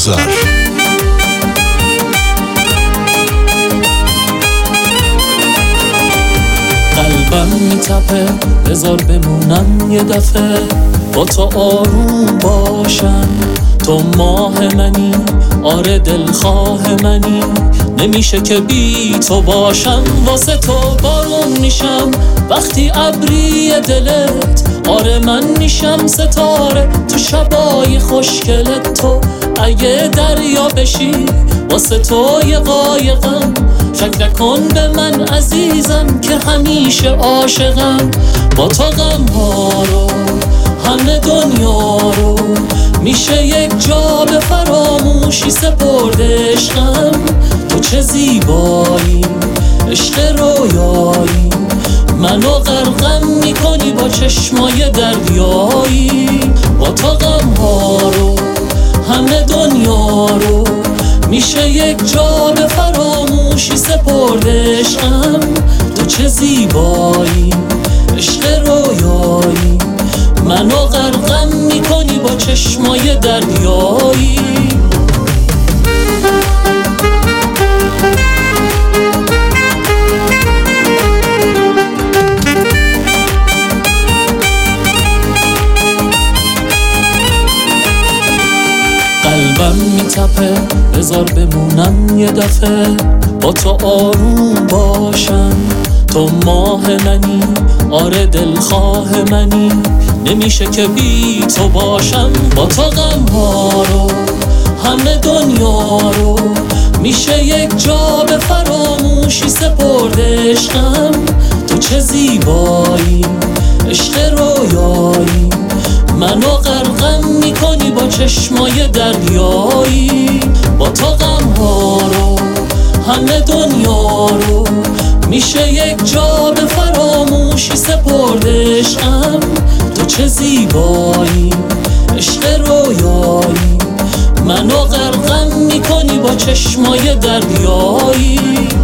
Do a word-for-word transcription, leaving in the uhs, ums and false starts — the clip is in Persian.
نظر. قلبم میتپه بذار بمونم یه دفعه، با تو آروم باشم. تو ماه منی، آره دلخواه منی، نمیشه که بی تو باشم. واسه تو بارون میشم وقتی ابری دلت، آره من میشم ستاره تو شبای خوشگلت. تو اگه دریا بشی واسه تو یه قایقم، فکر نکن به من عزیزم که همیشه عاشقم. با تو غم ها رو همه دنیا رو میشه یک جا به فراموشی سپرد عشقم. تو چه زیبایی عشق رویایی، منو غرقم میکنی با چشمای دریایی. با تو غم ها رو همه دنیا رو میشه یک جا به فراموشی سپرد عشقم. تو چه زیبایی عشق رویایی، منو غرقم میکنی با چشمای دریایی. قلبم میتپه بذار بمونم یه دفعه، با تو آروم باشم. تو ماه منی، آره دلخواه منی، نمیشه که بی تو باشم. با تو غم ها رو همه دنیا رو میشه یک جا به فراموشی سپرد عشقم. تو چه زیبایی عشق رویایی، منو غرقم میکنی با چشمای دریایی. با تو غم ها رو همه دنیا رو میشه یک جا به فراموشی سپرد عشقم. تو چه زیبایی عشق رویایی، منو غرقم میکنی با چشمای دریایی.